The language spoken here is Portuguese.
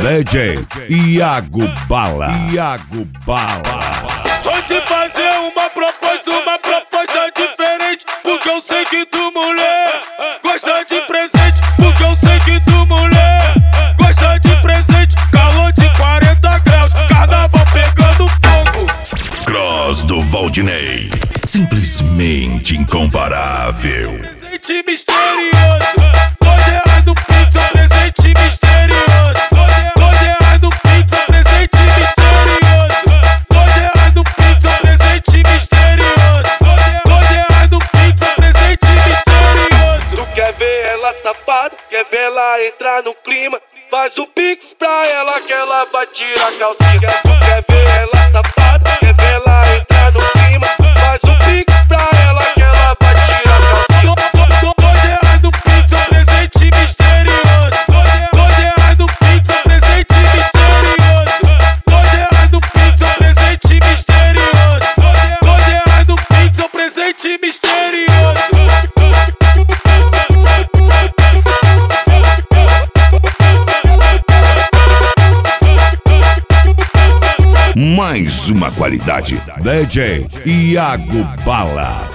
DJ Iago Bala. Iago Bala. Vou te fazer uma proposta diferente, porque eu sei que tu, mulher, gosta de presente, porque eu sei que tu, mulher, gosta de presente. Calor de 40 graus, carnaval pegando fogo. Cross do Valdinei, simplesmente incomparável. Presente misterioso, R$2 do Pix, é presente misterioso. R$2 do Pix, é presente misterioso. R$2 do Pix, é presente misterioso. R$2 do Pix, é presente misterioso. Tu quer ver ela safada, quer ver ela entrar no clima? Faz o Pix pra ela que ela vai tirar a calcinha. Tu quer ver ela safada, quer ver ela entrar no clima? Faz o Pix pra ela que ela vai tirar a calcinha. R$2 do Pix, é presente misterioso. R$2 do Pix, é presente misterioso. R$2 do Pix, é presente misterioso. R$2 do Pix, é presente misterioso. Mais uma qualidade. DJ Iago Bala.